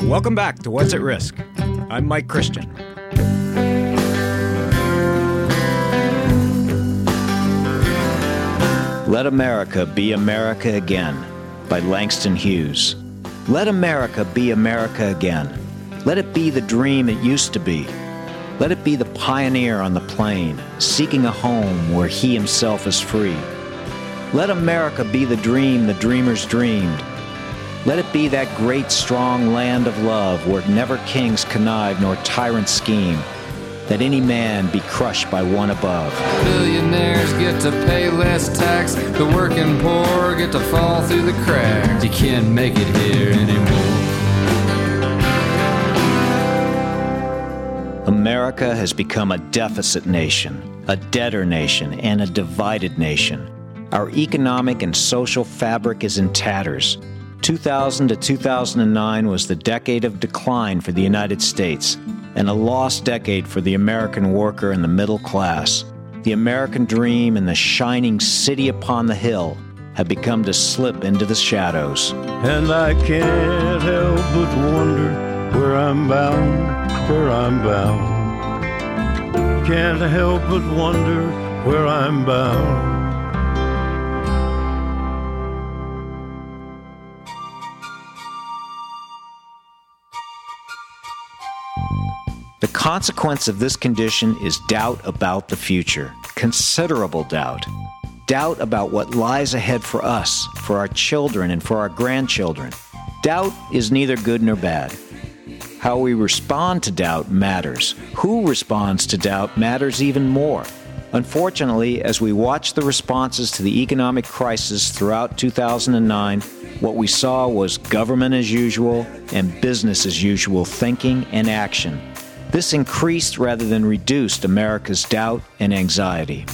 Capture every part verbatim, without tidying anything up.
Welcome back to What's at Risk. I'm Mike Christian. Let America Be America Again by Langston Hughes. Let America be America again. Let it be the dream it used to be. Let it be the pioneer on the plain, seeking a home where he himself is free. Let America be the dream the dreamers dreamed. Let it be that great, strong land of love where never kings connive nor tyrants scheme, that any man be crushed by one above. Billionaires get to pay less tax, the working poor get to fall through the cracks. You can't make it here anymore. America has become a deficit nation, a debtor nation, and a divided nation. Our economic and social fabric is in tatters. two thousand to two thousand nine was the decade of decline for the United States, and a lost decade for the American worker and the middle class. The American dream and the shining city upon the hill have become to slip into the shadows. And I can't help but wonder where I'm bound, where I'm bound. Can't help but wonder where I'm bound. The consequence of this condition is doubt about the future, considerable doubt. Doubt about what lies ahead for us, for our children, and for our grandchildren. Doubt is neither good nor bad. How we respond to doubt matters. Who responds to doubt matters even more. Unfortunately, as we watch the responses to the economic crisis throughout two thousand nine, what we saw was government as usual and business as usual thinking and action. This increased rather than reduced America's doubt and anxiety.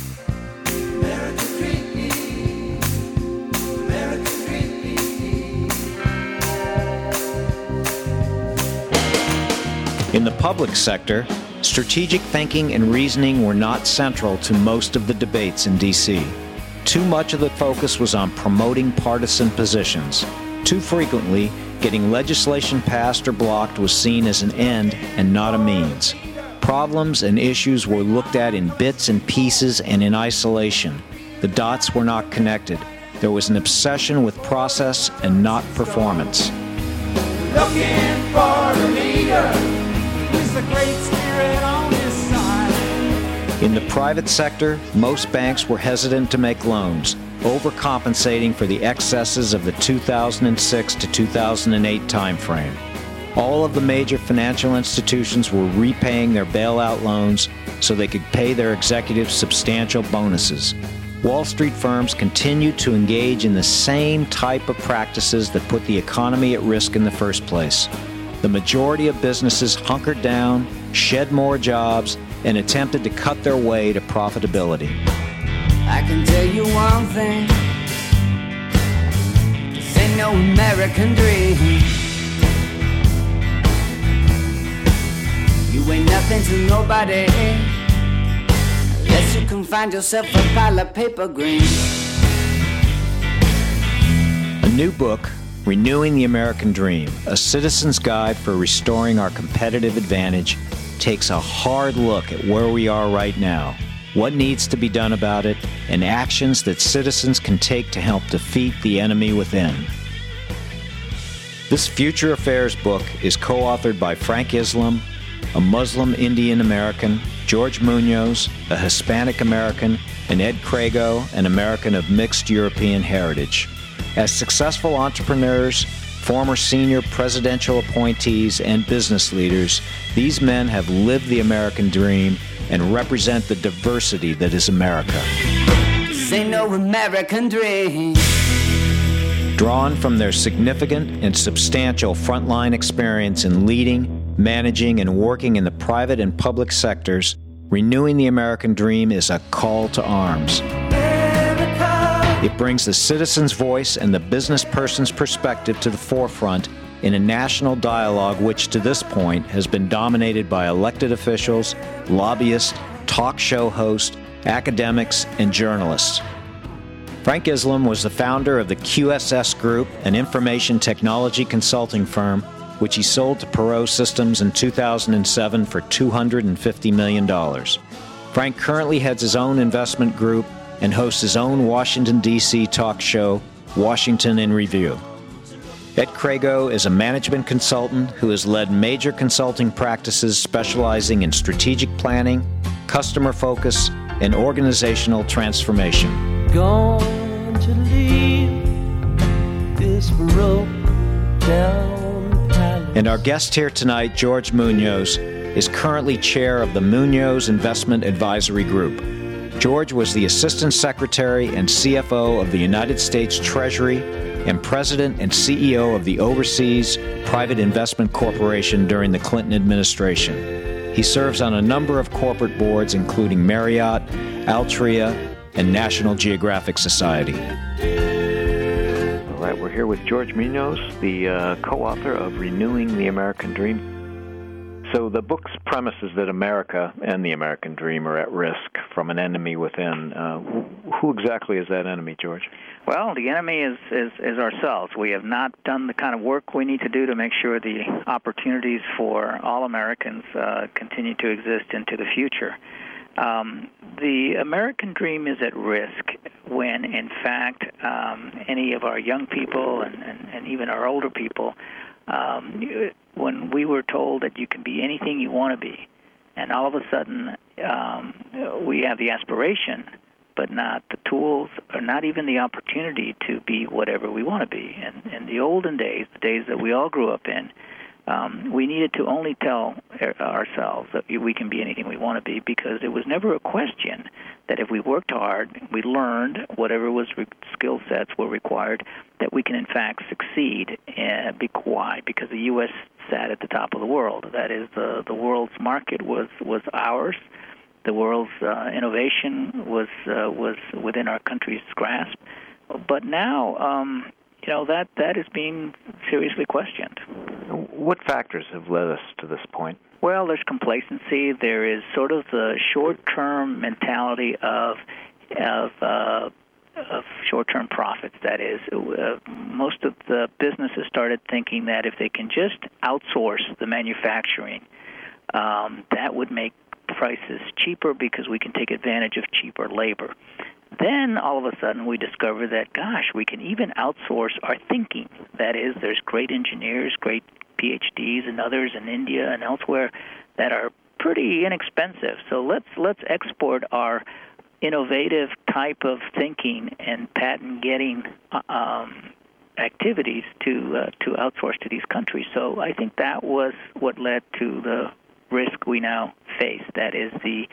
In the public sector, strategic thinking and reasoning were not central to most of the debates in D C. Too much of the focus was on promoting partisan positions. Too frequently, getting legislation passed or blocked was seen as an end and not a means. Problems and issues were looked at in bits and pieces and in isolation. The dots were not connected. There was an obsession with process and not performance. Looking for a leader with a great spirit on his side. In the private sector, most banks were hesitant to make loans, overcompensating for the excesses of the two thousand six to two thousand eight timeframe. All of the major financial institutions were repaying their bailout loans so they could pay their executives substantial bonuses. Wall Street firms continued to engage in the same type of practices that put the economy at risk in the first place. The majority of businesses hunkered down, shed more jobs, and attempted to cut their way to profitability. I can tell you one thing, this ain't no American dream. You ain't nothing to nobody unless you can find yourself a pile of paper green. A new book, Renewing the American Dream, A Citizen's Guide for Restoring Our Competitive Advantage, takes a hard look at where we are right now, what needs to be done about it, and actions that citizens can take to help defeat the enemy within. This Future Affairs book is co-authored by Frank Islam, a Muslim Indian American, George Munoz, a Hispanic American, and Ed Crago, an American of mixed European heritage. As successful entrepreneurs, former senior presidential appointees, and business leaders, these men have lived the American dream and represent the diversity that is America. This ain't no American dream. Drawn from their significant and substantial frontline experience in leading, managing, and working in the private and public sectors, Renewing the American Dream is a call to arms. It brings the citizen's voice and the business person's perspective to the forefront in a national dialogue which, to this point, has been dominated by elected officials, lobbyists, talk show hosts, academics, and journalists. Frank Islam was the founder of the Q S S Group, an information technology consulting firm, which he sold to Perot Systems in two thousand seven for two hundred fifty million dollars. Frank currently heads his own investment group and hosts his own Washington, D C talk show, Washington in Review. Ed Crago is a management consultant who has led major consulting practices specializing in strategic planning, customer focus, and organizational transformation. Going to leave this broke down palace. And our guest here tonight, George Munoz, is currently chair of the Munoz Investment Advisory Group. George was the Assistant Secretary and C F O of the United States Treasury and President and C E O of the Overseas Private Investment Corporation during the Clinton administration. He serves on a number of corporate boards, including Marriott, Altria, and National Geographic Society. All right, we're here with George Munoz, the uh, co-author of Renewing the American Dream. So the book's premise is that America and the American dream are at risk from an enemy within. Uh, who exactly is that enemy, George? Well, the enemy is, is, is ourselves. We have not done the kind of work we need to do to make sure the opportunities for all Americans uh, continue to exist into the future. Um, the American dream is at risk when, in fact, um, any of our young people and, and, and even our older people, um, when we were told that you can be anything you want to be, and all of a sudden um, we have the aspiration, but not the tools or not even the opportunity to be whatever we want to be. And in the olden days, the days that we all grew up in, um, we needed to only tell ourselves that we can be anything we want to be, because it was never a question that if we worked hard, we learned whatever was re- skill sets were required, that we can in fact succeed. Uh, why? Because the U S sat at the top of the world. That is, the the world's market was was ours. The world's uh, innovation was uh, was within our country's grasp. But now, um, you know, that that is being seriously questioned. What factors have led us to this point? Well, there's complacency. There is sort of the short-term mentality of of, uh, of short-term profits. That is, uh, most of the businesses started thinking that if they can just outsource the manufacturing, um, that would make prices cheaper because we can take advantage of cheaper labor. Then all of a sudden we discover that, gosh, we can even outsource our thinking. That is, there's great engineers, great P H Ds and others in India and elsewhere that are pretty inexpensive. So let's let's export our innovative type of thinking and patent-getting um, activities to uh, to outsource to these countries. So I think that was what led to the risk we now face. That is the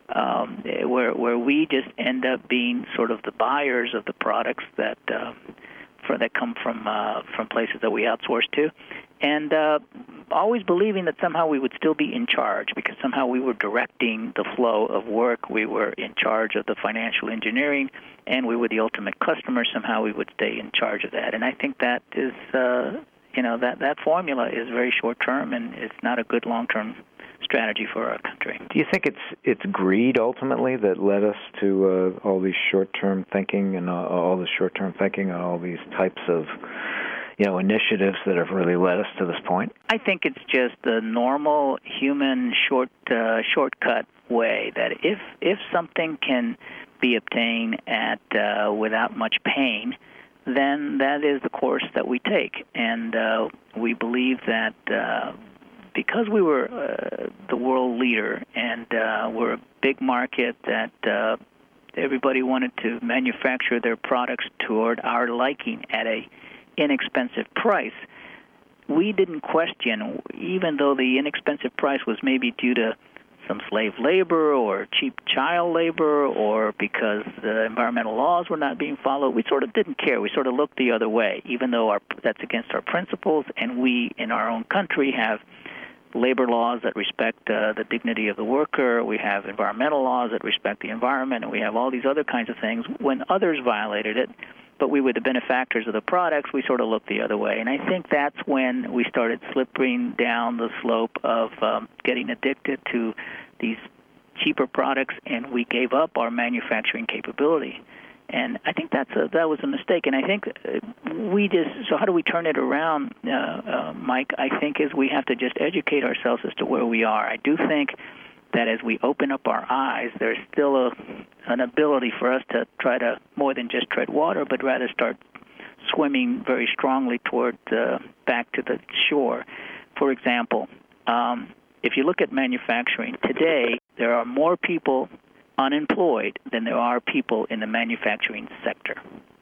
um, where where we just end up being sort of the buyers of the products that uh, for that come from uh, from places that we outsource to, and uh, always believing that somehow we would still be in charge because somehow we were directing the flow of work. We were in charge of the financial engineering, and we were the ultimate customer. Somehow we would stay in charge of that. And I think that is, uh, you know, that that formula is very short term and it's not a good long term strategy for our country. Do you think it's it's greed ultimately that led us to uh, all these short-term thinking and uh, all the short-term thinking and all these types of, you know, initiatives that have really led us to this point? I think it's just the normal human short uh, shortcut way that if if something can be obtained at uh, without much pain, then that is the course that we take, and uh, we believe that. Uh, Because we were uh, the world leader and uh, we're a big market that uh, everybody wanted to manufacture their products toward our liking at a inexpensive price, we didn't question, even though the inexpensive price was maybe due to some slave labor or cheap child labor or because the environmental laws were not being followed, we sort of didn't care. We sort of looked the other way, even though our, that's against our principles, and we in our own country have labor laws that respect uh, the dignity of the worker, we have environmental laws that respect the environment, and we have all these other kinds of things. When others violated it, but we were the benefactors of the products, we sort of looked the other way. And I think that's when we started slipping down the slope of um, getting addicted to these cheaper products, and we gave up our manufacturing capability. And I think that's a, that was a mistake. And I think we just, so how do we turn it around, uh, uh, Mike? I think is we have to just educate ourselves as to where we are. I do think that as we open up our eyes, there's still a, an ability for us to try to more than just tread water, but rather start swimming very strongly toward uh, back to the shore. For example, um, if you look at manufacturing, today there are more people unemployed than there are people in the manufacturing sector.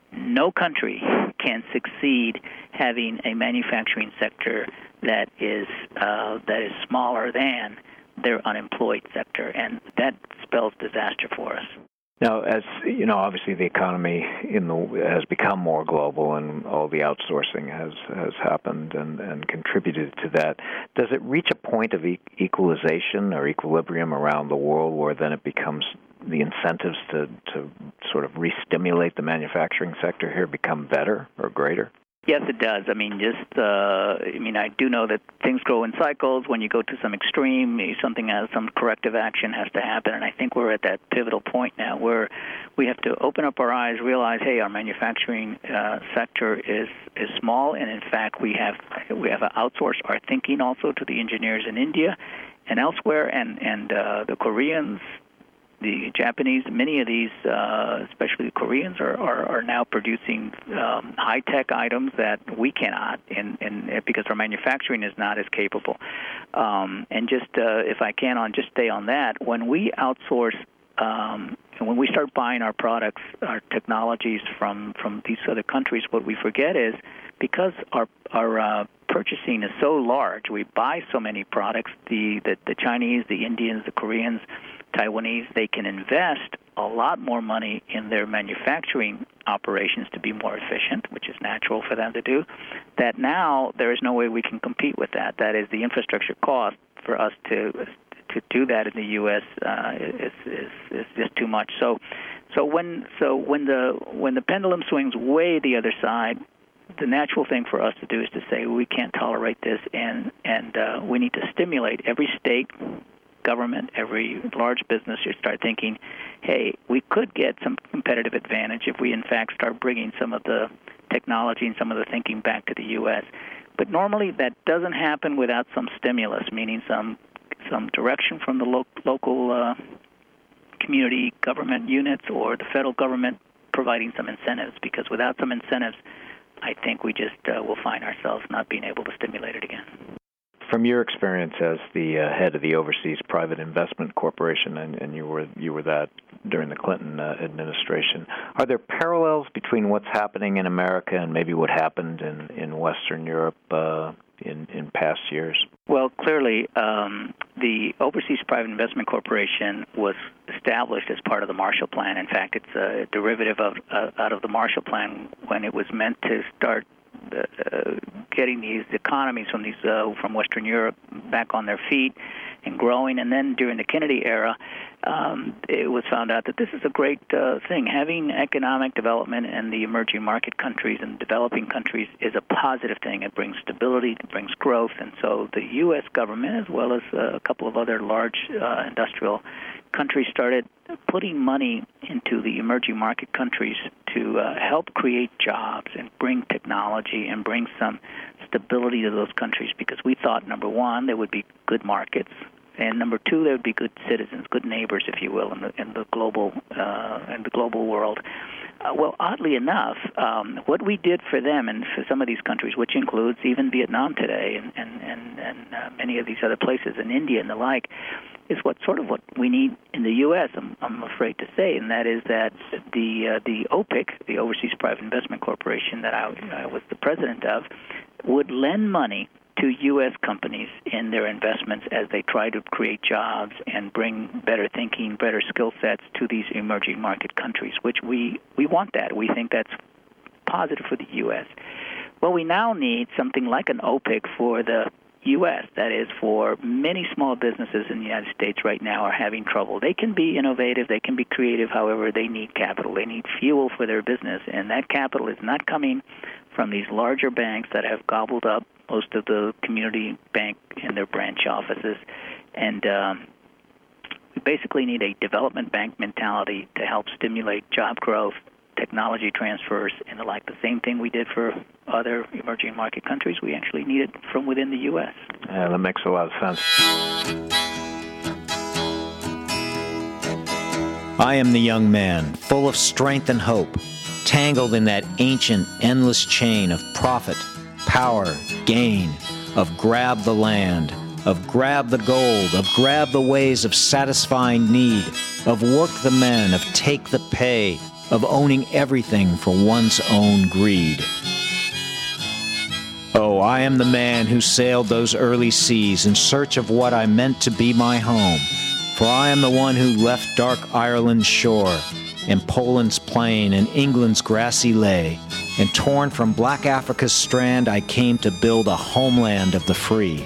No country can succeed having a manufacturing sector that is uh, that is smaller than their unemployed sector, and that spells disaster for us. Now, as you know, obviously the economy in the has become more global, and all the outsourcing has, has happened and, and contributed to that. Does it reach a point of e- equalization or equilibrium around the world where then it becomes the incentives to, to sort of re-stimulate the manufacturing sector here become better or greater? Yes, it does. I mean, just, uh, I mean, I do know that things grow in cycles. When you go to some extreme, something has, some corrective action has to happen, and I think we're at that pivotal point now where we have to open up our eyes, realize, hey, our manufacturing uh, sector is, is small, and in fact, we have we have outsourced our thinking also to the engineers in India and elsewhere, and, and uh, the Koreans, the Japanese, many of these, uh, especially the Koreans, are, are, are now producing um, high-tech items that we cannot, in, in, because our manufacturing is not as capable. Um, and just, uh, if I can, on just stay on that, when we outsource, um, and when we start buying our products, our technologies from, from these other countries, what we forget is because our our uh, purchasing is so large, we buy so many products, the, the, the Chinese, the Indians, the Koreans, Taiwanese, they can invest a lot more money in their manufacturing operations to be more efficient, which is natural for them to do, that now there is no way we can compete with that. That is, the infrastructure cost for us to to do that in the U S uh, is, is is just too much. So so when so when the when the pendulum swings way the other side, the natural thing for us to do is to say we can't tolerate this, and and uh, we need to stimulate every state government, every large business should start thinking, hey, we could get some competitive advantage if we, in fact, start bringing some of the technology and some of the thinking back to the U S. But normally that doesn't happen without some stimulus, meaning some some direction from the lo- local uh, community government units or the federal government providing some incentives, because without some incentives, I think we just uh, will find ourselves not being able to stimulate it again. From your experience as the uh, head of the Overseas Private Investment Corporation, and, and you were you were that during the Clinton uh, administration, are there parallels between what's happening in America and maybe what happened in, in Western Europe uh, in, in past years? Well, clearly, um, the Overseas Private Investment Corporation was established as part of the Marshall Plan. In fact, it's a derivative of uh, out of the Marshall Plan when it was meant to start Uh, getting these economies from these uh, from Western Europe back on their feet and growing. And then during the Kennedy era, um, it was found out that this is a great uh, thing. Having economic development in the emerging market countries and developing countries is a positive thing. It brings stability, it brings growth. And so the U S government, as well as uh, a couple of other large uh, industrial countries, started putting money into the emerging market countries to uh, help create jobs and bring technology and bring some stability to those countries, because we thought, number one, there would be good markets, and number two, there would be good citizens, good neighbors, if you will, in the in the global uh, in the global world. Uh, well, oddly enough, um, what we did for them and for some of these countries, which includes even Vietnam today and and and, and uh, many of these other places, and India and the like, is what sort of what we need in the U S, I'm, I'm afraid to say, and that is that the uh, the O P I C, the Overseas Private Investment Corporation that I, I was the president of, would lend money to U S companies in their investments as they try to create jobs and bring better thinking, better skill sets to these emerging market countries, which we, we want that. We think that's positive for the U S. Well, we now need something like an O P I C for the U S, that is, for many small businesses in the United States right now are having trouble. They can be innovative, they can be creative, however, they need capital. They need fuel for their business, and that capital is not coming from these larger banks that have gobbled up most of the community bank in their branch offices. And um, we basically need a development bank mentality to help stimulate job growth, technology transfers and the like. The same thing we did for other emerging market countries, we actually need it from within the U S. Yeah, that makes a lot of sense. I am the young man, full of strength and hope, tangled in that ancient, endless chain of profit, power, gain, of grab the land, of grab the gold, of grab the ways of satisfying need, of work the men, of take the pay, of owning everything for one's own greed. Oh, I am the man who sailed those early seas in search of what I meant to be my home, for I am the one who left dark Ireland's shore, and Poland's plain, and England's grassy lay, and torn from black Africa's strand I came to build a homeland of the free.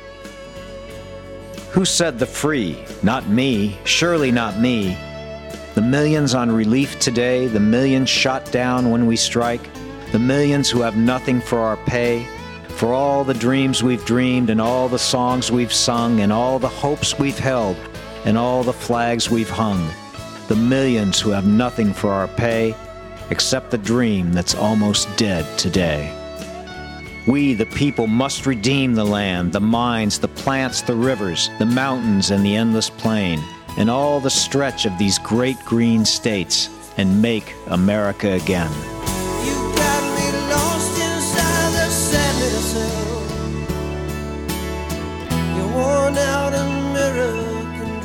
Who said the free? Not me, surely not me. The millions on relief today, the millions shot down when we strike, the millions who have nothing for our pay, for all the dreams we've dreamed and all the songs we've sung and all the hopes we've held and all the flags we've hung, the millions who have nothing for our pay except the dream that's almost dead today. We, the people, must redeem the land, the mines, the plants, the rivers, the mountains, and the endless plain, and all the stretch of these great green states, and make America again. You got me lost inside the sadness of your worn out American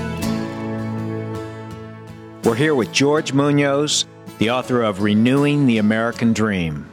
dream. We're here with George Munoz, the author of Renewing the American Dream.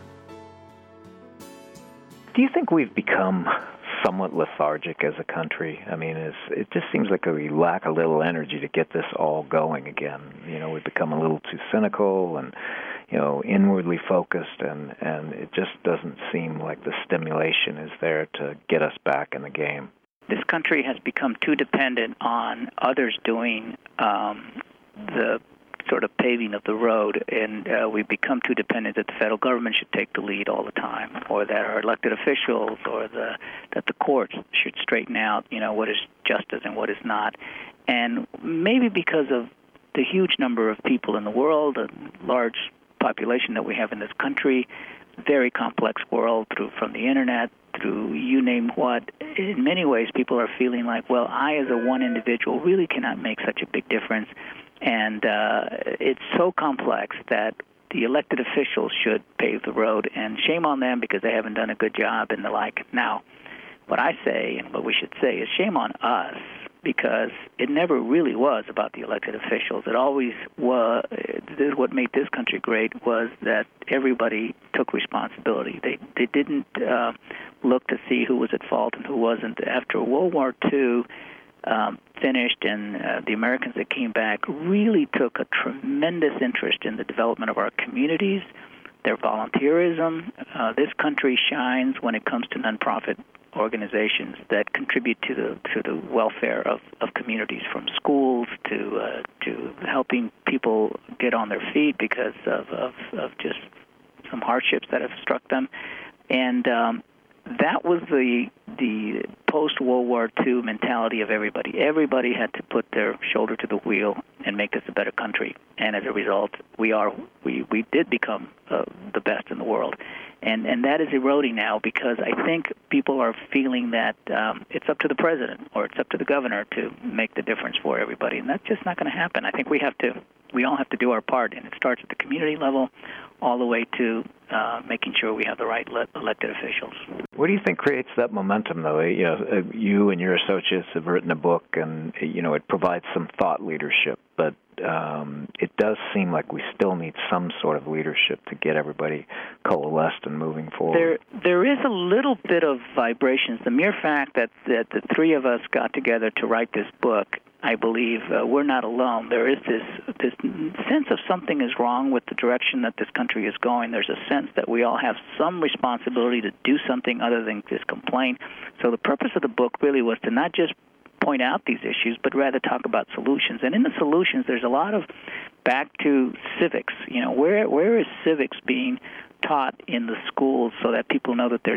Do you think we've become somewhat lethargic as a country? I mean, it's, it just seems like we lack a little energy to get this all going again. You know, we've become a little too cynical and, you know, inwardly focused, and, and it just doesn't seem like the stimulation is there to get us back in the game. This country has become too dependent on others doing um, the sort of paving of the road, and uh, we've become too dependent that the federal government should take the lead all the time, or that our elected officials, or the that the courts should straighten out, you know, what is justice and what is not. And maybe because of the huge number of people in the world, a large population that we have in this country, very complex world through from the internet, through you name what, in many ways people are feeling like, well, I as a one individual really cannot make such a big difference. And uh, it's so complex that the elected officials should pave the road, and shame on them because they haven't done a good job and the like. Now, what I say and what we should say is shame on us, because it never really was about the elected officials. It always was. This is what made this country great, was that everybody took responsibility. They they didn't uh, look to see who was at fault and who wasn't. After World War Two Um, finished, and uh, the Americans that came back really took a tremendous interest in the development of our communities, their volunteerism. Uh, this country shines when it comes to nonprofit organizations that contribute to the to the welfare of, of communities, from schools to uh, to helping people get on their feet because of, of, of just some hardships that have struck them. And um, that was the the post-World War Two mentality of everybody. Everybody had to put their shoulder to the wheel and make this a better country. And as a result, we are we, we did become uh, the best in the world. And and that is eroding now, because I think people are feeling that um, it's up to the president or it's up to the governor to make the difference for everybody. And that's just not going to happen. I think we have to we all have to do our part, and it starts at the community level all the way to uh, making sure we have the right le- elected officials. What do you think creates that momentum, though? You know, uh, you and your associates have written a book, and you know it provides some thought leadership, but um, it does seem like we still need some sort of leadership to get everybody coalesced and moving forward. There, there is a little bit of vibrations. The mere fact that, that the three of us got together to write this book, I believe uh, we're not alone. There is this this sense of something is wrong with the direction that this country is going. There's a sense that we all have some responsibility to do something other than just complain. So the purpose of the book really was to not just point out these issues, but rather talk about solutions. And in the solutions, there's a lot of back to civics. You know, where where is civics being taught in the schools so that people know that there's a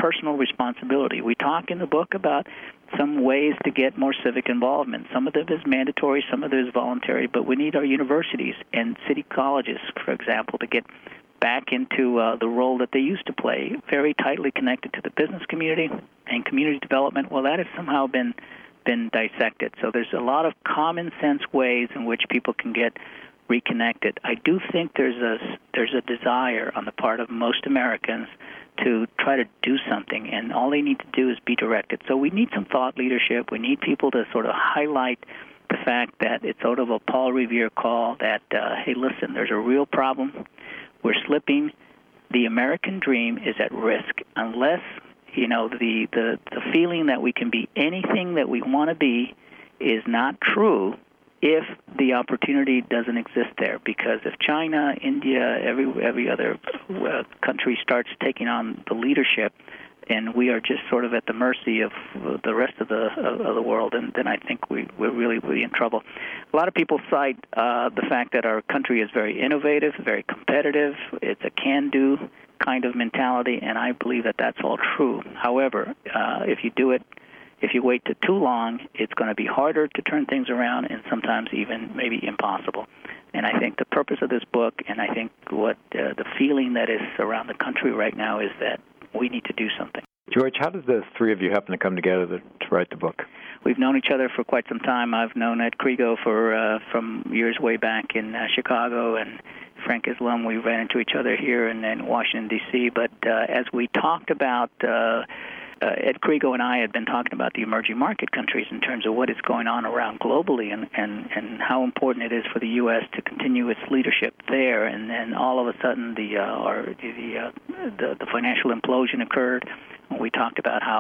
personal responsibility. We talk in the book about some ways to get more civic involvement. Some of it is mandatory, some of it is voluntary, but we need our universities and city colleges, for example, to get back into uh, the role that they used to play, very tightly connected to the business community and community development. Well, that has somehow been been dissected. So there's a lot of common sense ways in which people can get reconnected. I do think there's a there's a desire on the part of most Americans to try to do something, and all they need to do is be directed. So we need some thought leadership. We need people to sort of highlight the fact that it's sort of a Paul Revere call that, uh, hey, listen, there's a real problem. We're slipping. The American dream is at risk unless, you know, the, the, the feeling that we can be anything that we want to be is not true if the opportunity doesn't exist there. Because if China, India, every every other uh, country starts taking on the leadership, and we are just sort of at the mercy of the rest of the of the world, and then I think we, we're really, really in trouble. A lot of people cite uh, the fact that our country is very innovative, very competitive. It's a can-do kind of mentality, and I believe that that's all true. However, uh, if you do it If you wait too, too long, it's going to be harder to turn things around and sometimes even maybe impossible. And I think the purpose of this book, and I think what uh, the feeling that is around the country right now is that we need to do something. George, how did the three of you happen to come together to, to write the book? We've known each other for quite some time. I've known Ed Krigo for uh, from years way back in uh, Chicago, and Frank Islam, we ran into each other here in, in Washington, D C But uh, as we talked about uh, Uh, Ed Krigo and I had been talking about the emerging market countries in terms of what is going on around globally and, and, and how important it is for the U S to continue its leadership there. And then all of a sudden the uh, our, the, uh, the the financial implosion occurred. We talked about how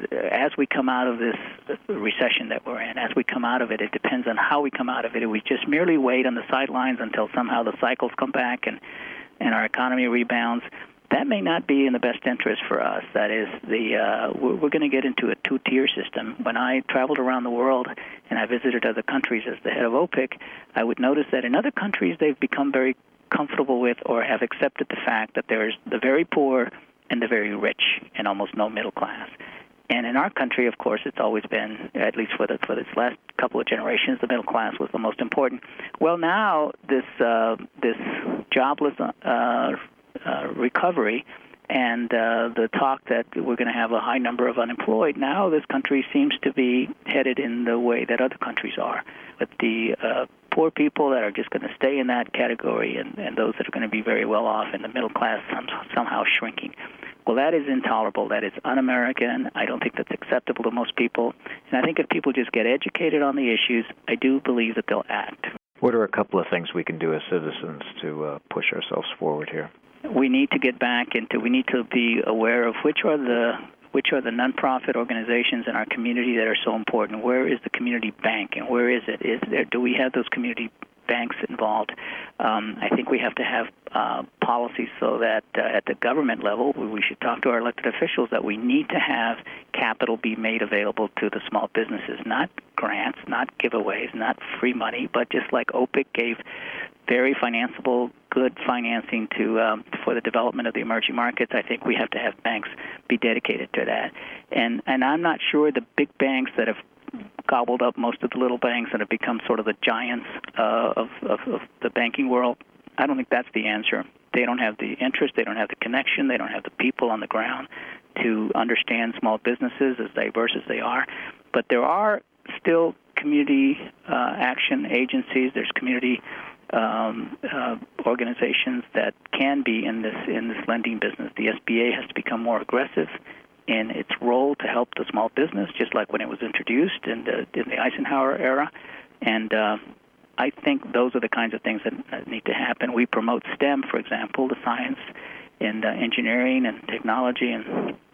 as we come out of this recession that we're in, as we come out of it, it depends on how we come out of it. If we just merely wait on the sidelines until somehow the cycles come back and, and our economy rebounds, that may not be in the best interest for us. That is, the uh, we're, we're going to get into a two-tier system. When I traveled around the world and I visited other countries as the head of OPIC, I would notice that in other countries they've become very comfortable with or have accepted the fact that there's the very poor and the very rich and almost no middle class. And in our country, of course, it's always been, at least for the for this last couple of generations, the middle class was the most important. Well, now this uh, this jobless uh, Uh, recovery and uh, the talk that we're going to have a high number of unemployed, now this country seems to be headed in the way that other countries are, with the uh, poor people that are just going to stay in that category and, and those that are going to be very well off and the middle class somehow shrinking. Well, that is intolerable. That is un-American. I don't think that's acceptable to most people. And I think if people just get educated on the issues, I do believe that they'll act. What are a couple of things we can do as citizens to uh, push ourselves forward here? We need to get back into, we need to be aware of which are the which are the nonprofit organizations in our community that are so important. Where is the community bank, and where is it? Is there, do we have those community banks involved? Um, I think we have to have uh, policies so that uh, at the government level, we should talk to our elected officials that we need to have capital be made available to the small businesses, not grants, not giveaways, not free money, but just like OPIC gave very financeable, good financing to um, for the development of the emerging markets. I think we have to have banks be dedicated to that. And and I'm not sure the big banks that have gobbled up most of the little banks that have become sort of the giants uh, of, of, of the banking world, I don't think that's the answer. They don't have the interest, they don't have the connection, they don't have the people on the ground to understand small businesses as diverse as they are. But there are still community uh, action agencies, there's community Um, uh, organizations that can be in this in this lending business. The S B A has to become more aggressive in its role to help the small business, just like when it was introduced in the, in the Eisenhower era. And uh, I think those are the kinds of things that need to happen. We promote STEM, for example, the science and uh, engineering and technology, and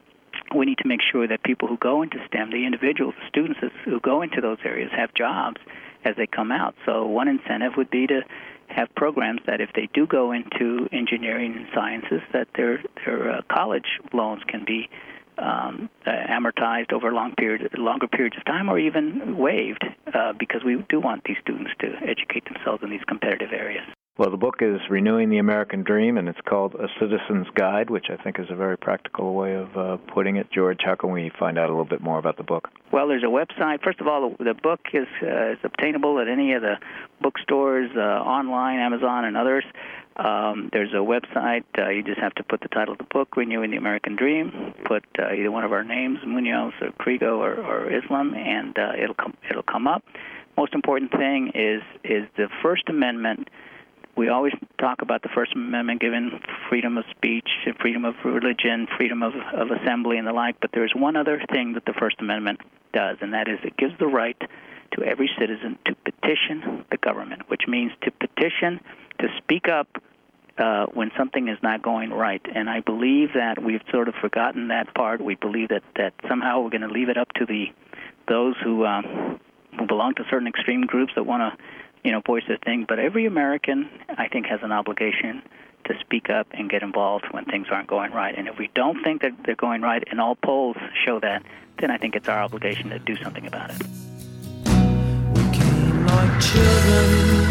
we need to make sure that people who go into STEM, the individuals, the students who go into those areas, have jobs as they come out. So one incentive would be to have programs that if they do go into engineering and sciences, that their their uh, college loans can be um, uh, amortized over a long period, longer periods of time, or even waived, uh, because we do want these students to educate themselves in these competitive areas. Well, the book is Renewing the American Dream, and it's called A Citizen's Guide, which I think is a very practical way of uh, putting it. George, how can we find out a little bit more about the book? Well, there's a website. First of all, the, the book is, uh, is obtainable at any of the bookstores, uh, online, Amazon, and others. Um, there's a website. Uh, you just have to put the title of the book, Renewing the American Dream, put uh, either one of our names, Munoz or Krigo or, or Islam, and uh, it'll come, it'll come up. Most important thing is is the First Amendment. We always talk about the First Amendment giving freedom of speech, freedom of religion, freedom of, of assembly, and the like, but there's one other thing that the First Amendment does, and that is it gives the right to every citizen to petition the government, which means to petition, to speak up uh, when something is not going right. And I believe that we've sort of forgotten that part. We believe that, that somehow we're going to leave it up to the those who, um, who belong to certain extreme groups that want to you know, voice their thing. But every American, I think, has an obligation to speak up and get involved when things aren't going right. And if we don't think that they're going right, and all polls show that, then I think it's our obligation to do something about it. We came like children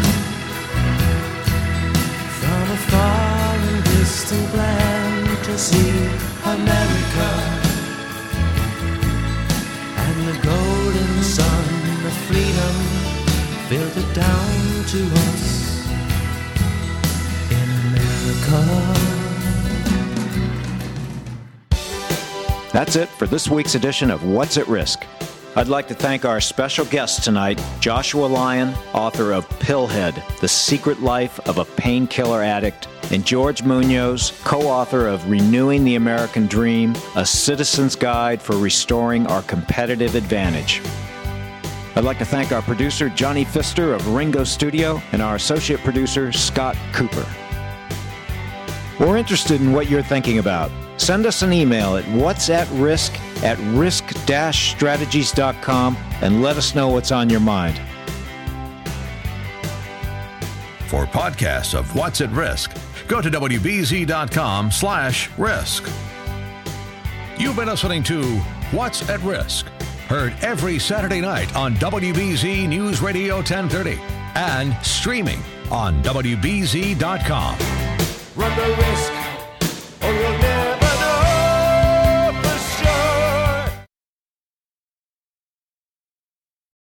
from a far and distant land to see America, and the golden sun of freedom filtered down to us in America. That's it for this week's edition of What's at Risk. I'd like to thank our special guest tonight, Joshua Lyon, author of Pillhead, The Secret Life of a Painkiller Addict, and George Munoz, co-author of Renewing the American Dream, A Citizen's Guide for Restoring Our Competitive Advantage. I'd like to thank our producer, Johnny Pfister of Ringo Studio, and our associate producer, Scott Cooper. We're interested in what you're thinking about. Send us an email at whatsatrisk at risk dash strategies dot com and let us know what's on your mind. For podcasts of What's at Risk, go to W B Z dot com slash risk. You've been listening to What's at Risk, heard every Saturday night on W B Z News Radio ten thirty and streaming on W B Z dot com. Run the risk.